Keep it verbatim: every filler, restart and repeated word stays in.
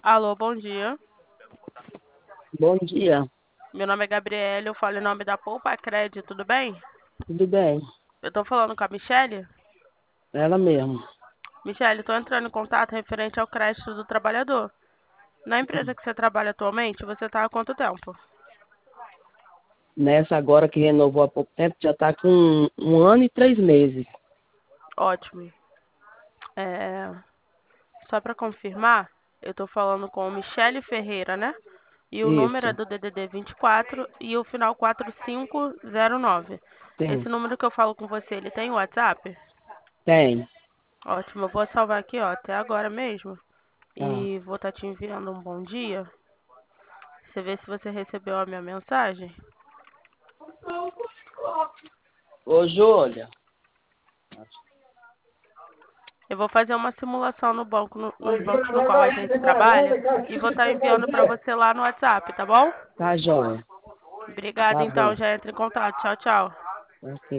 Alô, bom dia. Bom dia, Meu nome é Gabriela, eu falo em nome da Poupa Crédito, tudo bem? tudo bem? Eu tô falando com a Michele? Ela mesmo. Michele, tô entrando em contato referente ao crédito do trabalhador. Na empresa que você trabalha atualmente, você tá há quanto tempo? Nessa agora que renovou há pouco tempo, já está com um, um ano e três meses. Ótimo. É... Só para confirmar, eu tô falando com Michele Ferreira, né? E o número é Isso, do D D D vinte e quatro e o final quatro cinco zero nove. Esse tem, número que eu falo com você, ele tem WhatsApp? tem, Ótimo, eu vou salvar aqui, ó, até agora mesmo. tá. E vou estar te enviando um bom dia. Você vê se você recebeu a minha mensagem. Ô, Júlia, Eu vou fazer uma simulação no banco, no- nos bancos no qual a gente trabalha e vou estar enviando para você lá no WhatsApp, tá bom? tá joia. Obrigada, Tá então. bom. Já entra em contato. Tchau, tchau. Ok.